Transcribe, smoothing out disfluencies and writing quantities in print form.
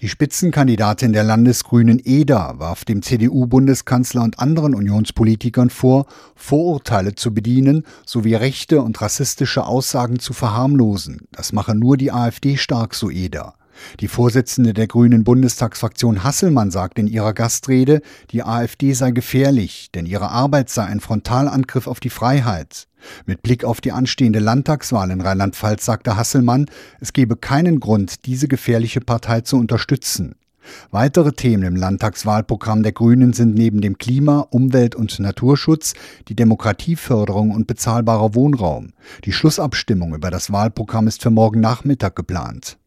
Die Spitzenkandidatin der Landesgrünen Eder warf dem CDU-Bundeskanzler und anderen Unionspolitikern vor, Vorurteile zu bedienen sowie rechte und rassistische Aussagen zu verharmlosen. Das mache nur die AfD stark, so Eder. Die Vorsitzende der Grünen Bundestagsfraktion Hasselmann sagt in ihrer Gastrede, die AfD sei gefährlich, denn ihre Arbeit sei ein Frontalangriff auf die Freiheit. Mit Blick auf die anstehende Landtagswahl in Rheinland-Pfalz sagte Hasselmann, es gebe keinen Grund, diese gefährliche Partei zu unterstützen. Weitere Themen im Landtagswahlprogramm der Grünen sind neben dem Klima-, Umwelt- und Naturschutz die Demokratieförderung und bezahlbarer Wohnraum. Die Schlussabstimmung über das Wahlprogramm ist für morgen Nachmittag geplant.